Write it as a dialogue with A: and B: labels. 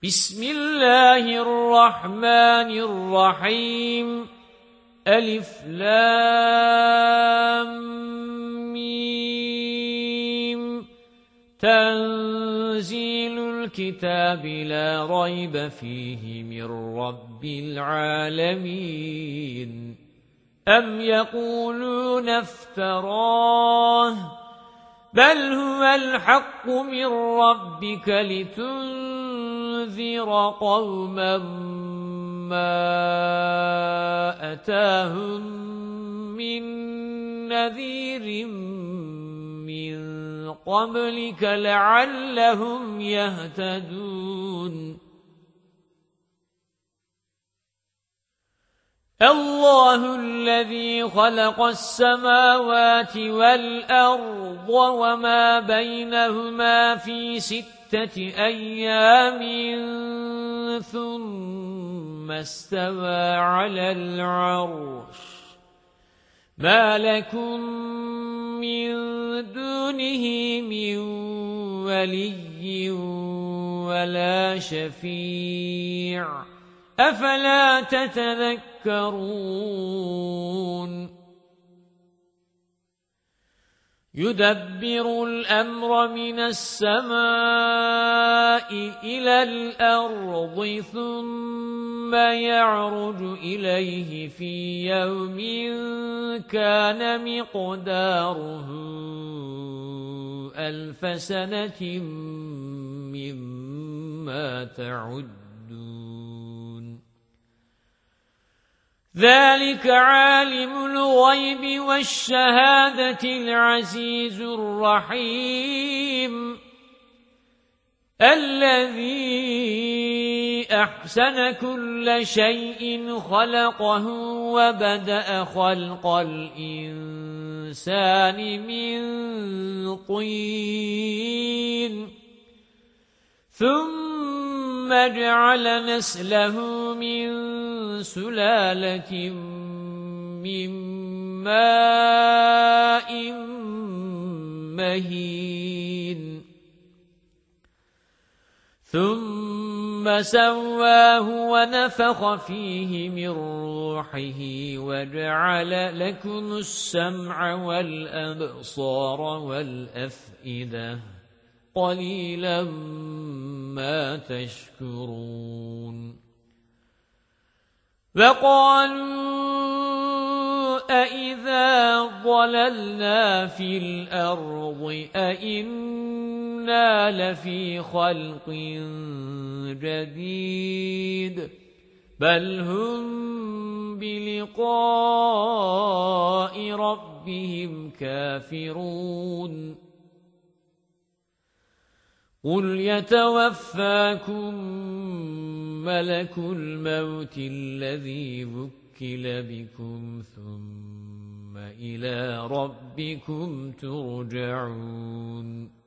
A: بسم الله الرحمن الرحيم ألف لام ميم تنزيل الكتاب لا ريب فيه من رب العالمين أم يقولون افتراه بل هو الحق من ربك لتنذر قوما ما أتاهم من نذير من قبلك لعلهم يهتدون الله الذي خلق السماوات والأرض وما بينهما في 6 أيام ثم استوى على العرش ما لكم من دونه من ولي ولا شفيع أفلا تتذكرون يدبر الأمر من السماء إلى الأرض ثم يعرج إليه في يوم كان مقداره 1000 سنة مما تعدون ذلك عالم الغيب والشهادة العزيز الرحيم الذي أحسن كل شيء خلقه وبدأ خلق الإنسان من طين ثم جعل نسله من سلالة من ماء مهين ثم سواه ونفخ فيه من روحه وجعل لكم السمع والأبصار والأفئدة قليلا ما تشكرون وقالوا أإذا ضللنا في الأرض أإنا لفي خلق جديد بل هم بلقاء ربهم كافرون قل يتوفاكم ملك الموت الذي وكل بكم ثم إلى ربكم ترجعون